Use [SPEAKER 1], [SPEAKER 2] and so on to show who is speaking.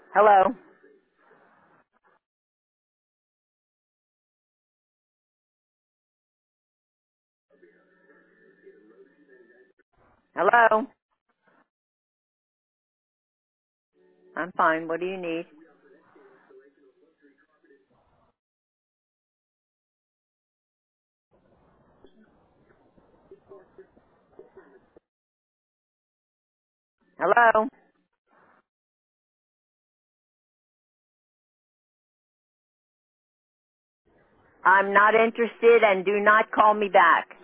[SPEAKER 1] Hello? Hello? I'm fine. What do you need? Hello? I'm not interested and do not call me back.